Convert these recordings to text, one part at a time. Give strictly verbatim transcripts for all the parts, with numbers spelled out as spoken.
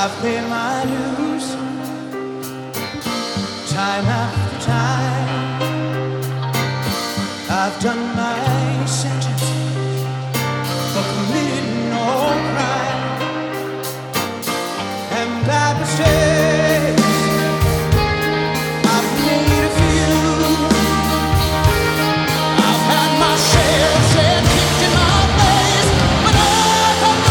I've paid my dues time after time. I've done my sentence for committing no crime and bad mistakes. I've made a few. I've had my share of said kicked in my face, but I come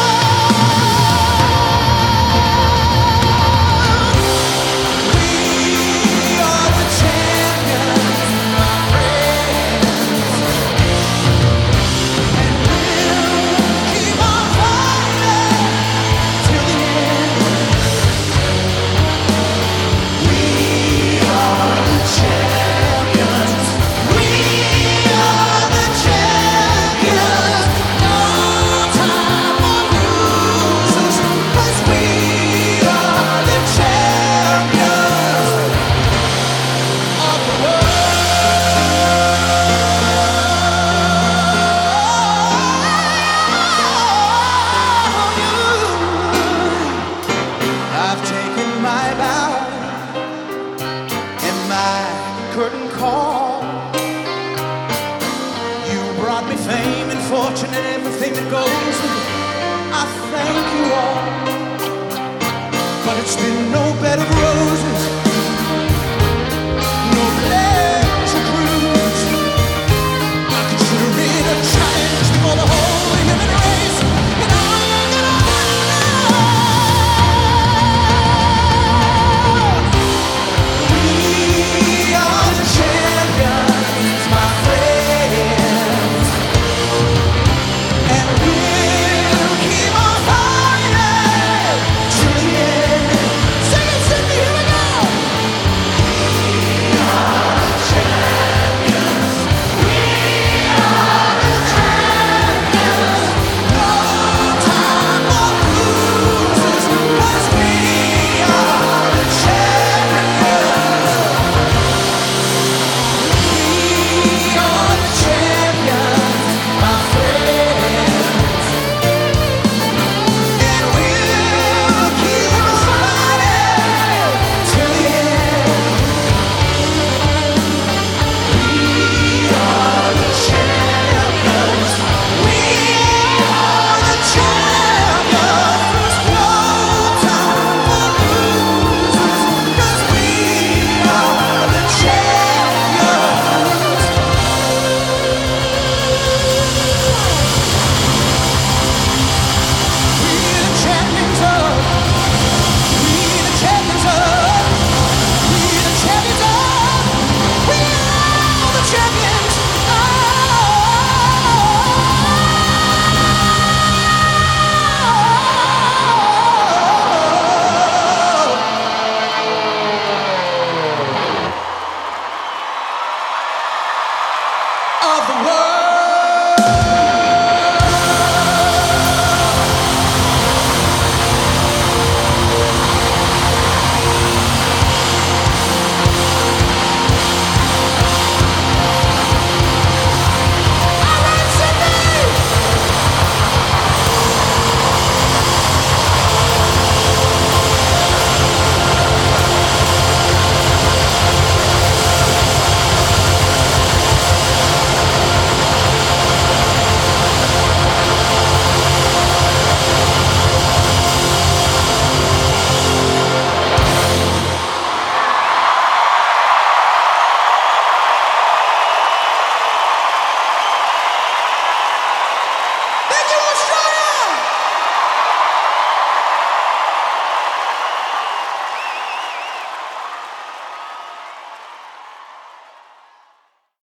curtain call. You brought me fame and fortune and everything that goes with it. I thank you all, but it's been no bed of roses.